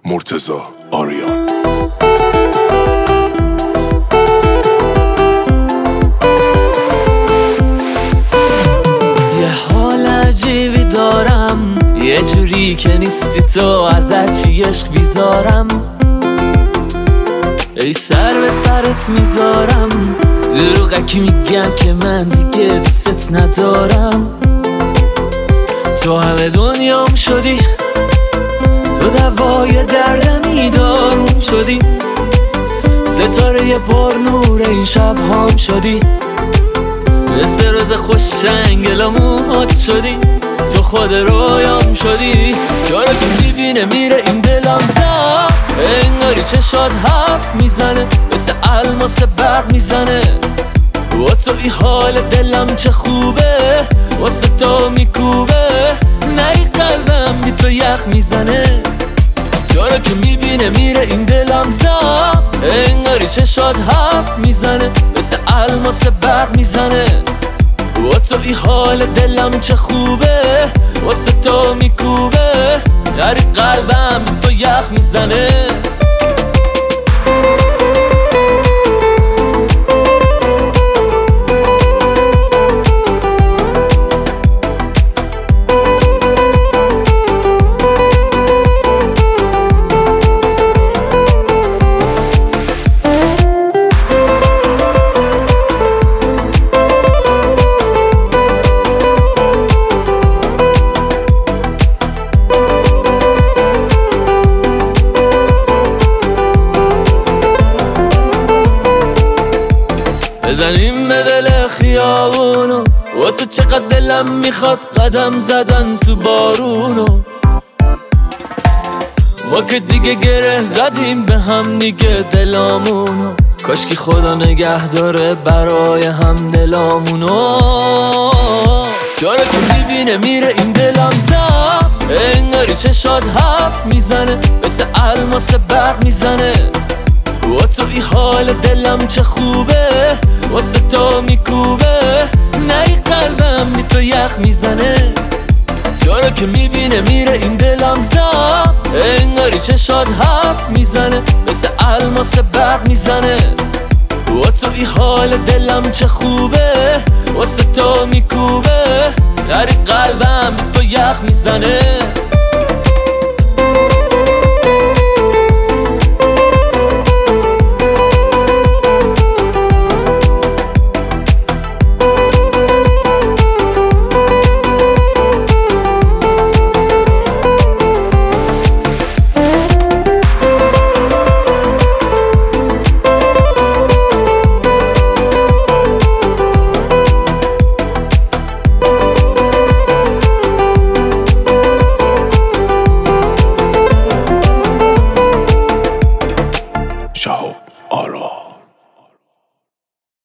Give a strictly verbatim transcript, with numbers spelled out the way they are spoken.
مرتضی آریا. یه حال عجیبی دارم، یه جوری که نیستی تو از هرچی عشق بیزارم. ای سر به سرت میذارم، دروغکی میگم که من دیگه دوست ندارم. تو همه دنیام شدی، تو دوای دردمی داروم شدی، ستاره پر نور این شب هام شدی، مثل روز خوش چنگل موهات شدی، تو خود رویام شدی. چرا که میبینه میره این دلم زد، انگاری چشات حرف میزنه، مثل الماس برق میزنه. و تو ای حال دلم چه خوبه، واسه تو میکوبه، نری قلبم بی تو یخ میزنه. چرا که میبینه میره این دلم زد، انگاری چشات حرف میزنه، مثل الماس برق میزنه. و تو ای حال دلم چه خوبه، واسه تو میکوبه، نری قلبم بی تو یخ میزنه. بزنیم به دل خیابونو، و تو چقدر دلم میخواد قدم زدن تو بارونو. ما که دیگه گره زدیم به هم دیگه دلامونو، کاشکی خدا نگه داره برای هم دلامونو. چرا که میبینه میره این دلم زد، انگاری چشات حرف میزنه، مثل الماس برق میزنه. و تو ای حال دلم چه خوبه، واسه تو میکوبه، نری قلبم بی تو یخ میزنه. چرا که میبینه میره این دلم زد، انگاری چشات حرف میزنه، مثل الماس برق میزنه. و تو ای حال دلم چه خوبه، واسه تو میکوبه، نری قلبم بی تو یخ میزنه.